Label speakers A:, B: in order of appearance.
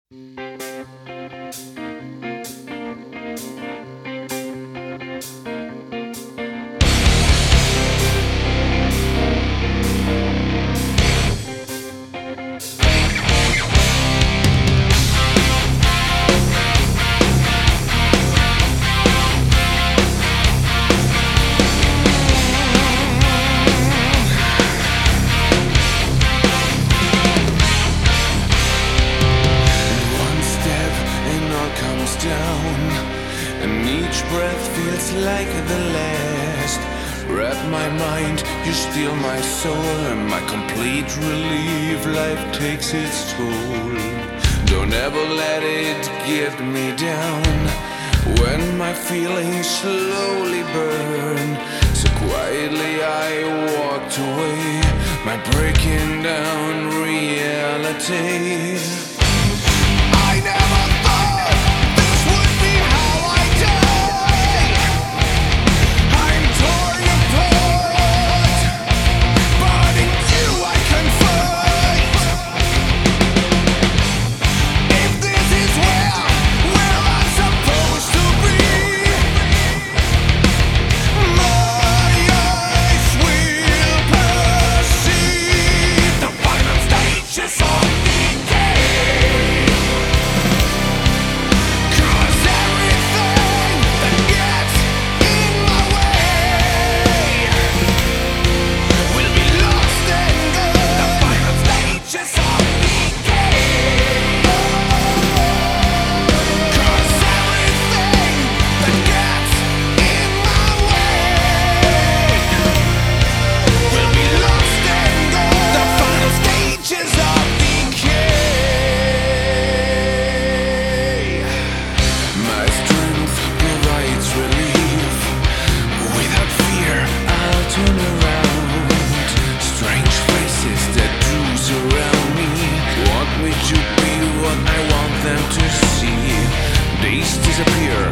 A: And each breath feels like the last. Wrap my mind, you steal my soul, and my complete relief. Life takes its toll. Don't ever let it get me down. When my feelings slowly burn, so quietly I walked away. My breaking down reality. I never thought this would be how I die. I'm torn apart, but in you I confide. If this is where I'm supposed to be, my eyes will perceive the final stages of decay. What I want them to see. Days disappear,